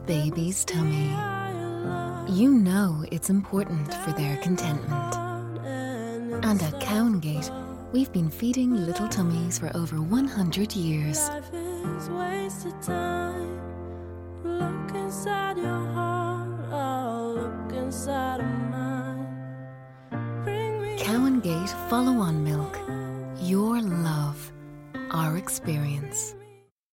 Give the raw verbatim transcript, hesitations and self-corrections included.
baby's tummy. You know it's important for their contentment. And at Cowan Gate, we've been feeding little tummies for over one hundred years. Life is wasted time. Look inside your heart, oh, look inside of mine. Bring me Cowan Gate Follow-On Milk. Your love, our experience.